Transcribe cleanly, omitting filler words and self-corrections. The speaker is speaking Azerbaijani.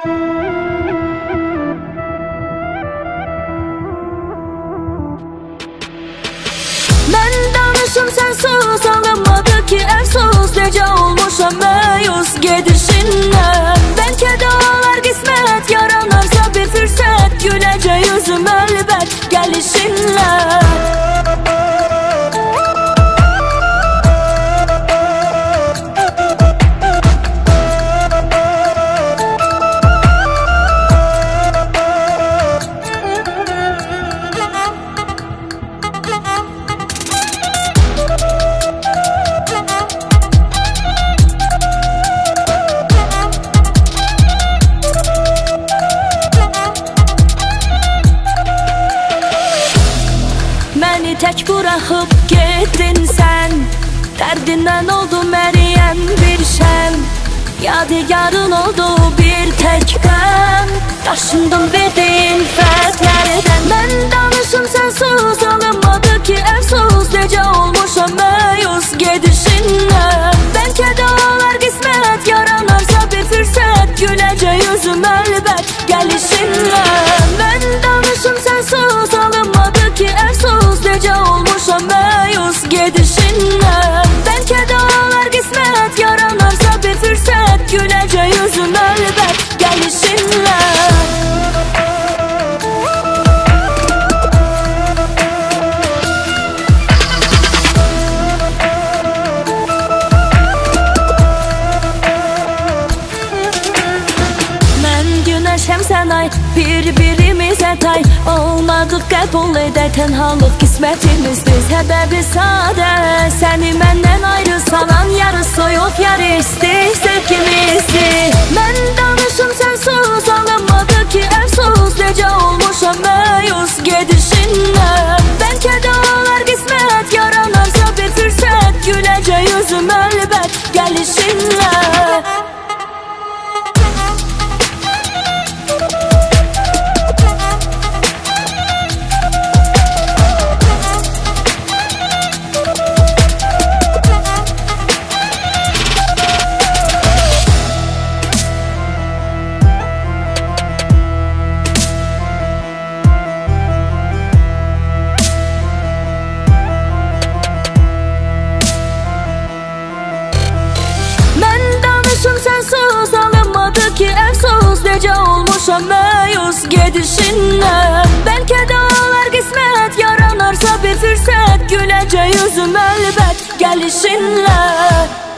Mən danışım sən sus, alınmadı ki əfsus. Necə olmuşam məyus gedişindən. Bəlkə də olar qismət, yaranarsa bir fürsət. Güləcək yüzüm əlbət gəlişinlə. Məni tək buraxıb getdin sən. Dərdindən oldum əriyən bir şəm. Yadigarın oldu bir tək qəm. Daşındım verdiyin fərqlərdən. Mən danışım sən sus, alınmadı ki əfsus. Necə olmuşam məyus gedişindən. Bəlkə də olar qismət, yaranarsa bir fürsət. Güləcək yüzüm əlbət gəlişinlə. Mən danışım sən sus, alınmadı ki əfsus. Necə olmuşam məyus gedişindən. Bəlkə də olar qismət, yaranarsa bir fürsət. Güləcək yüzüm əlbət gəlişinlə. Mən günəşəm sən ay, bir-birimizə tay. Olmadıq qəbul edək, tənhalıq qismətimizdir. Səbəbi sadə, səni məndən ayrı salan yarı soyuq, yarı isti sevgimizdir. Mən danışım sən sus, alınmadı ki əfsus. Necə olmuşam məyus gedişindən. Bəlkə də olar qismət, yaranarsa bir fürsət. Güləcək yüzüm əlbət gəlişinlə. Sən sus, alınmadı ki əfsus. Necə olmuşam məyus gedişindən. Bəlkə də olar qismət, yaranarsa bir fürsət. Güləcək yüzüm əlbət gəlişinlə.